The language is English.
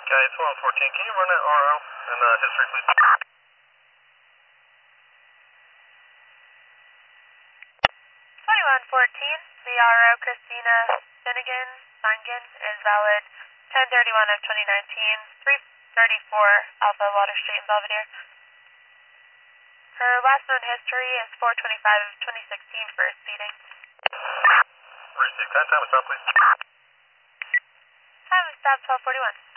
Okay, it's 114. Can you run that RO and history, please? 2114, the RO Christina Finnegan Sangen is valid 10/31 of 2019, 334 Alpha Water Street in Belvedere. Her last known history is 4/25 of 2016 for speeding. Received. Can I time us up, please? Time is stop 1241.